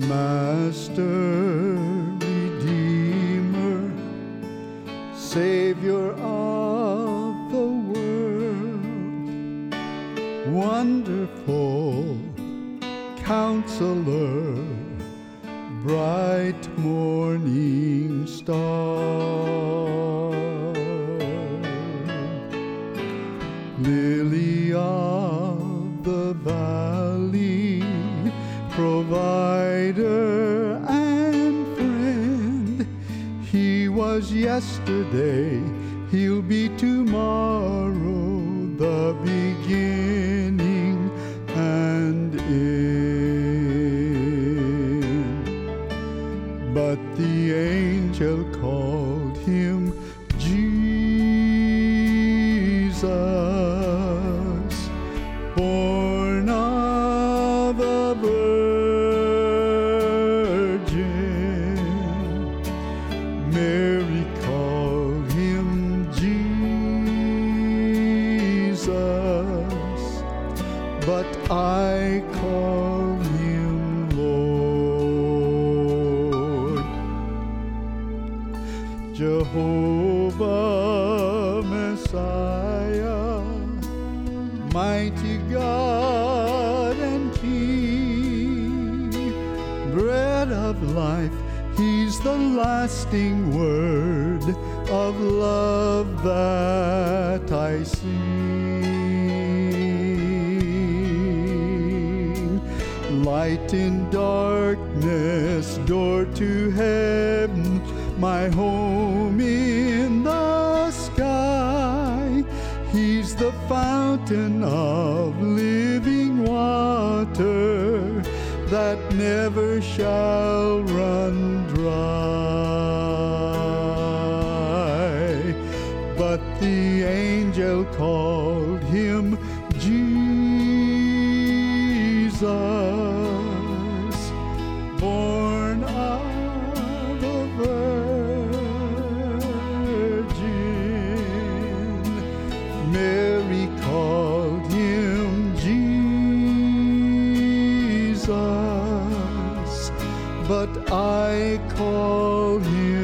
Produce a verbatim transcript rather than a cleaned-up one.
Master, Redeemer, Savior of the world, wonderful Counselor, bright morning star, Lily of the valley, provider and friend. He was yesterday, he'll be tomorrow, the beginning and end. But the angel called him Jesus, born of a virgin. Mary called him Jesus, but I call him Lord. Jehovah Messiah, mighty God and King, bread of life, he's the lasting word of love that I sing. Light in darkness, door to heaven, my home in the sky. He's the fountain of living water that never shall run dry. But the angel called him Jesus, born of a virgin. Mary called him Jesus, but I call him